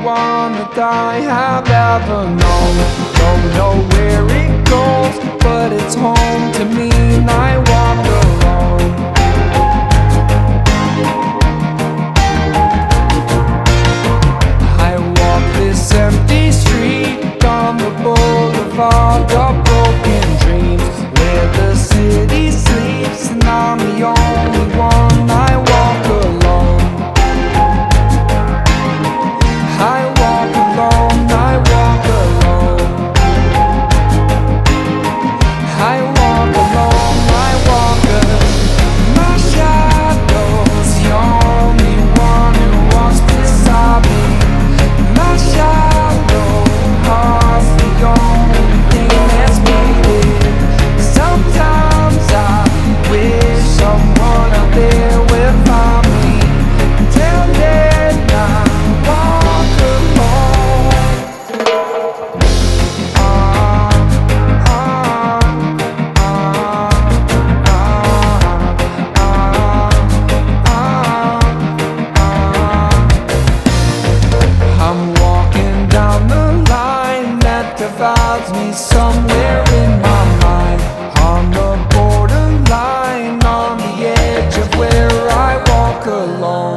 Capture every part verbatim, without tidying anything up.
one that I have ever known. Don't know where it goes, but it's home to me, and I walk alone. I walk this empty street on the boulevard of broken dreams, where the city sleeps and I'm the only one. I walk alone. I walk alone, I walk alone. I walk alone, I walk alone. My shadow's the only one who walks beside me. My shadow heart's the only thing that's needed. Sometimes I wish someone out there will find me. Till then I walk alone. Ah, ah, ah, ah, ah. I'm walking down the line that divides me somewhere in my mind, on the borderline, on the edge of where I walk alone.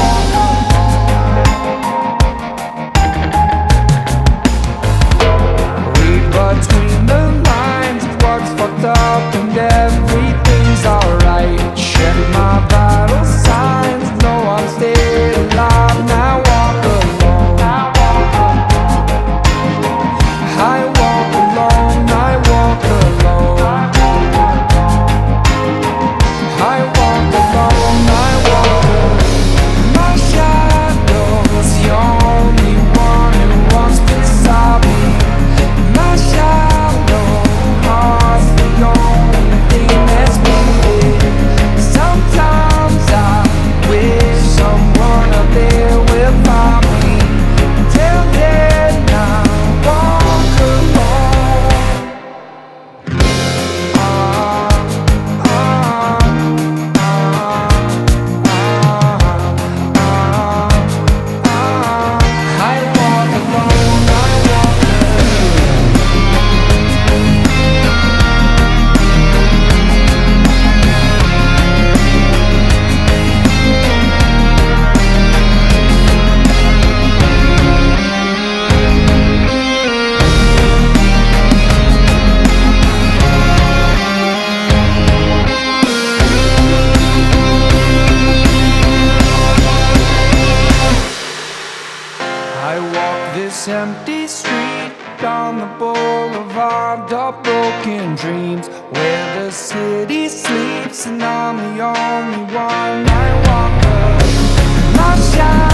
Read between the lines of what's fucked up and everything's alright. Check my vital signs, know I'm staying alive. Now walk alone. I walk alone, I walk alone. I walk alone, I walk alone. My shadow's the only one who walks beside me. My shadow heart's the only thing that's needed. Sometimes I wish someone out there will find me. Till then I walk alone. Ah, ah, ah, ah, ah. I walk alone, I walk I walk this empty street on the boulevard of broken dreams, where the city sleeps and I'm the only one. I walk alone. My shadow